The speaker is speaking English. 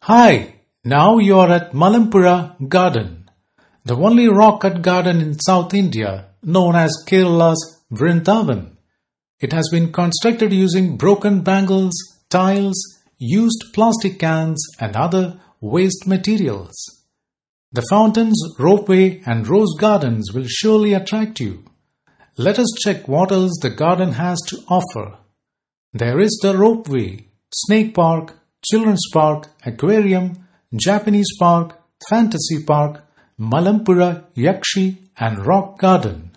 Hi, now you are at Malampura Garden, the only rock-cut garden in South India known as Kerala's Vrindavan. It has been constructed using broken bangles, tiles, used plastic cans and other waste materials. The fountains, ropeway and rose gardens will surely attract you. Let us check what else the garden has to offer. There is the ropeway, snake park, children's park, aquarium, Japanese park, fantasy park, Malampura Yakshi and rock garden.